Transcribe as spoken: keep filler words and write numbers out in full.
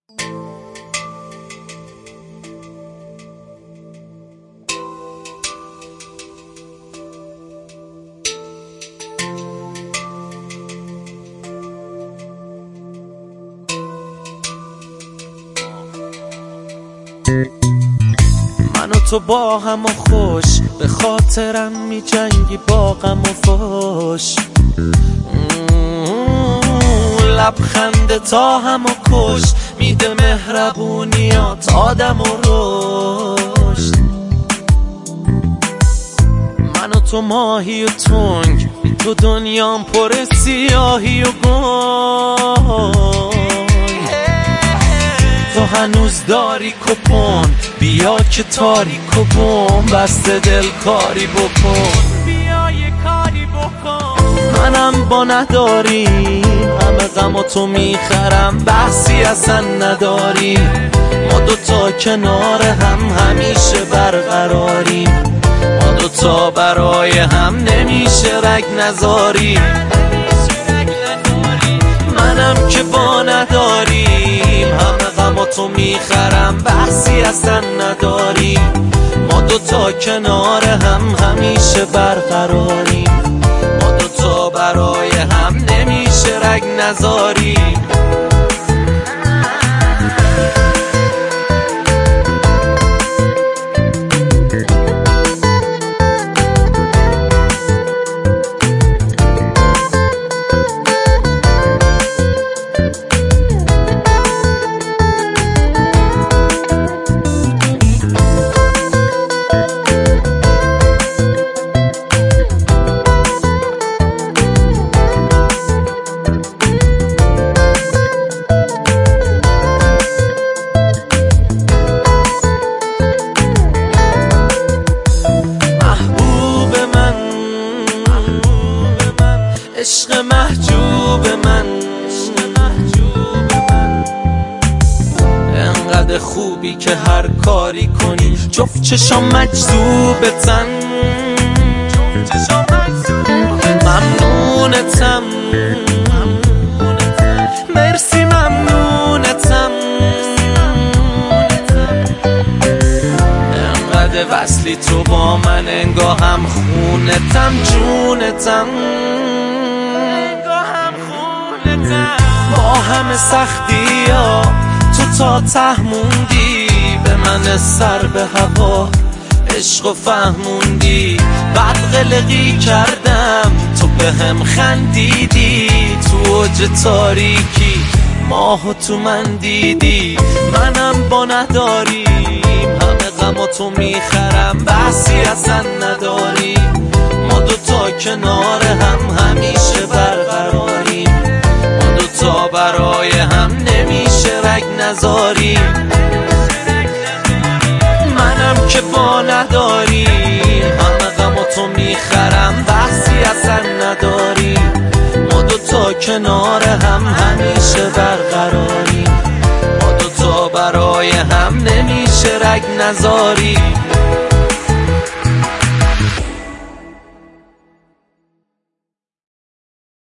من و تو با هم و خوش به خاطرم می جنگی با غم و فوش، لبخند تا هم و کش میده مهربونیات آدم و رشد. من و تو ماهی و تنگ، تو دنیام پر سیاهی و گنگ. تو هنوز داری کپون، بیا که تاریک و بوم بسته دل کاری بکن، بیا یه کاری بکن. منم با نداریم همه غم و تو میخرم، بحثی اصلا نداریم. ما دوتا کنار هم همیشه برقراریم، ما دوتا برای هم نمیشه رگ نذاریم. منم که با نداریم همه غم و تو میخرم، بحثی اصلا نداریم. ما دوتا کنار هم همیشه برقراریم، ما دوتا برای هم نمیشه رگ نذاریم. عشق محجوب من، انقدر خوبی که هر کاری کنی جفت چشام مجذوبتن. ممنونتم، مرسی ممنونتم. انقدر وصلی تو با من انگاهم خونتم جونتم. با همه سختی ها تو تا ته موندی، به من سر به هوا عشق و فهموندی. بعد قلقی کردم تو به هم خندیدی، تو اوج تاریکی ماهو تو من دیدی. منم با نداریم همه غم و تو میخرم، بحثی اصلا نداریم. ما دوتا کنار هم همیشه برقراریم، ما دوتا برای هم نمیشه رگ نذاریم. منم که با نداریم همه غم و تو میخرم، بحثی اصلا نداریم. ما دوتا کنار هم همیشه برقراریم، ما دوتا برای هم نمیشه رگ نذاریم.